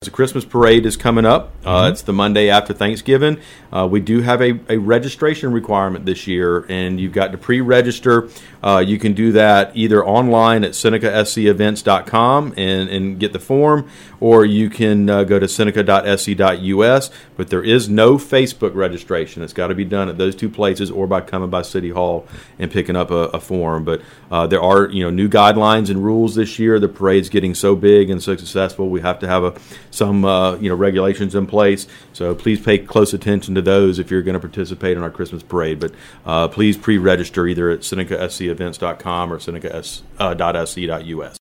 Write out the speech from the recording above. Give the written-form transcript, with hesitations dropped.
The Christmas parade is coming up. It's the Monday after Thanksgiving. We do have a registration requirement this year, and you've got to pre-register. You can do that either online at SenecaSCEvents.com and get the form, or you can go to Seneca.sc.us. But there is no Facebook registration. It's got to be done at those two places or by coming by City Hall and picking up a form. But there are new guidelines and rules this year. The parade's getting so big and so successful. We have to have some regulations in place. So please pay close attention to those if you're going to participate in our Christmas parade. But please pre-register either at SenecaSCEvents.com or Seneca.sc.us.